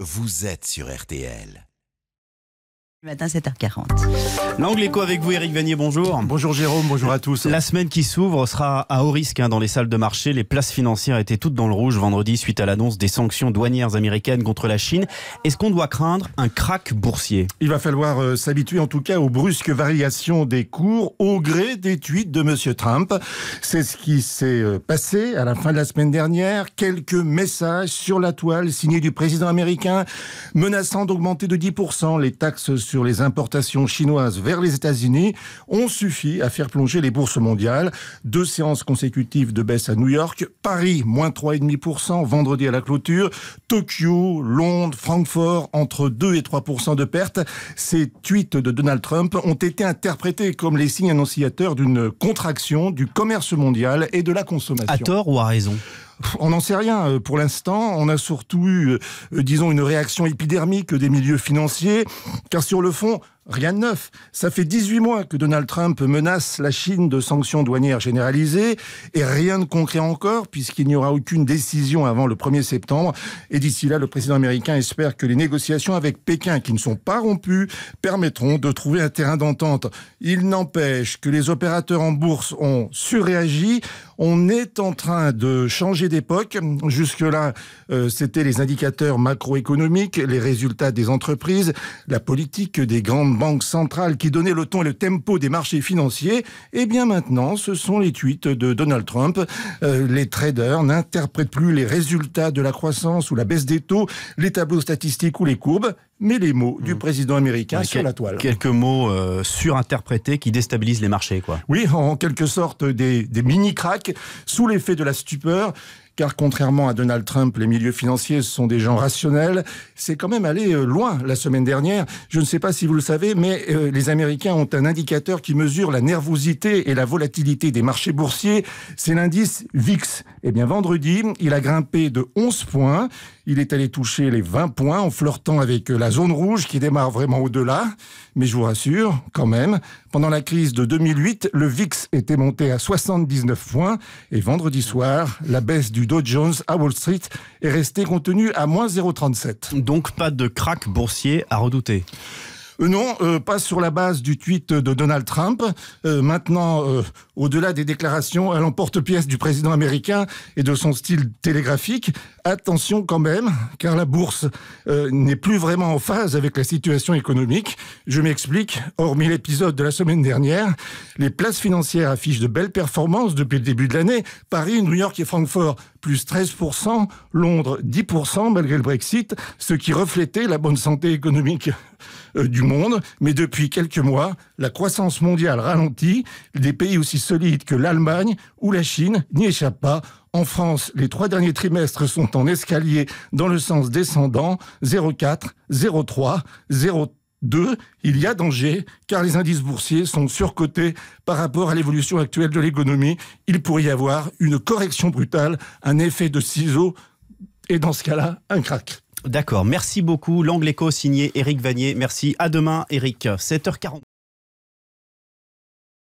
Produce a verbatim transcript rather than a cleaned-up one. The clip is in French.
vous êtes sur R T L. Matin sept heures quarante. L'Angle Écho avec vous, Éric Vanier, bonjour. Bonjour Jérôme, bonjour à tous. La semaine qui s'ouvre sera à haut risque hein, dans les salles de marché. Les places financières étaient toutes dans le rouge vendredi suite à l'annonce des sanctions douanières américaines contre la Chine. Est-ce qu'on doit craindre un krach boursier ? Il va falloir euh, s'habituer en tout cas aux brusques variations des cours au gré des tweets de Monsieur Trump. C'est ce qui s'est euh, passé à la fin de la semaine dernière. Quelques messages sur la toile signés du président américain menaçant d'augmenter de dix pour cent les taxes sur les importations chinoises vers les États-Unis ont suffi à faire plonger les bourses mondiales. Deux séances consécutives de baisse à New York, Paris moins trois virgule cinq pour cent vendredi à la clôture, Tokyo, Londres, Francfort entre deux et trois pour cent de pertes. Ces tweets de Donald Trump ont été interprétés comme les signes annonciateurs d'une contraction du commerce mondial et de la consommation. À tort ou à raison ? On n'en sait rien pour l'instant. On a surtout eu, euh, disons, une réaction épidermique des milieux financiers, car sur le fond, rien de neuf. Ça fait dix-huit mois que Donald Trump menace la Chine de sanctions douanières généralisées et rien de concret encore puisqu'il n'y aura aucune décision avant le premier septembre. Et d'ici là, le président américain espère que les négociations avec Pékin, qui ne sont pas rompues, permettront de trouver un terrain d'entente. Il n'empêche que les opérateurs en bourse ont surréagi. On est en train de changer d'époque. Jusque-là, euh, c'était les indicateurs macroéconomiques, les résultats des entreprises, la politique des grandes banques centrales qui donnaient le ton et le tempo des marchés financiers. Et bien maintenant, ce sont les tweets de Donald Trump. Euh, les traders n'interprètent plus les résultats de la croissance ou la baisse des taux, les tableaux statistiques ou les courbes, mais les mots du président américain ouais, sur quel, la toile. Quelques mots euh, surinterprétés qui déstabilisent les marchés, quoi. Oui, en quelque sorte des, des mini-cracks sous l'effet de la stupeur. Car contrairement à Donald Trump, les milieux financiers sont des gens rationnels. C'est quand même allé loin la semaine dernière. Je ne sais pas si vous le savez, mais euh, les Américains ont un indicateur qui mesure la nervosité et la volatilité des marchés boursiers. C'est l'indice V I X. Eh bien, vendredi, il a grimpé de onze points. Il est allé toucher les vingt points en flirtant avec la zone rouge qui démarre vraiment au-delà. Mais je vous rassure, quand même, pendant la crise de deux mille huit, le V I X était monté à soixante-dix-neuf points. Et vendredi soir, la baisse du Dow Jones à Wall Street est restée contenue à moins zéro virgule trente-sept. Donc pas de krach boursier à redouter. Euh, non, euh, pas sur la base du tweet de Donald Trump. Euh, maintenant, euh, au-delà des déclarations à l'emporte-pièce du président américain et de son style télégraphique, attention quand même, car la bourse euh, n'est plus vraiment en phase avec la situation économique. Je m'explique, hormis l'épisode de la semaine dernière, les places financières affichent de belles performances depuis le début de l'année. Paris, New York et Francfort, plus treize pour cent, Londres, dix pour cent malgré le Brexit, ce qui reflétait la bonne santé économique euh, du monde. Mais depuis quelques mois, la croissance mondiale ralentit. Des pays aussi solides que l'Allemagne ou la Chine n'y échappent pas. En France, les trois derniers trimestres sont en escalier dans le sens descendant, zéro virgule quatre, zéro virgule trois, zéro virgule deux. Il y a danger, car les indices boursiers sont surcotés par rapport à l'évolution actuelle de l'économie. Il pourrait y avoir une correction brutale, un effet de ciseaux, et dans ce cas-là, un krach. D'accord, merci beaucoup. L'Angle Écho signé Éric Vanier. Merci, à demain Éric, sept heures quarante.